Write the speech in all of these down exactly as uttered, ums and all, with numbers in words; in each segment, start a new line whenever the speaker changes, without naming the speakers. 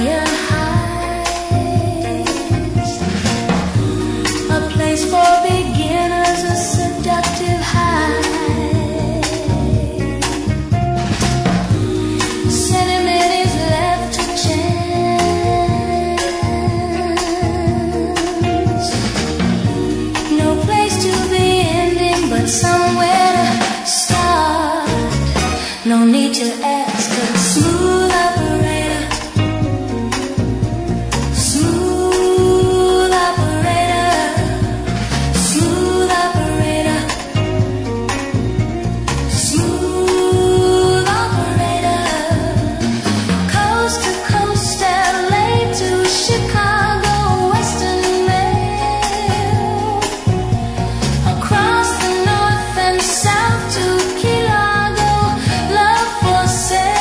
higher heights, a place for beginners, a seductive high. Sentiment is left to chance, no place to be ending, but somewhere to start. No need to ask a smooth operator, smooth operator, smooth operator, smooth operator. Coast to coast, L A to Chicago, Western Mail, across the north and south to Key Largo, love for sale.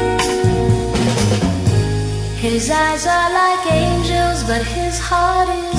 His eyes are like angels, but his heart is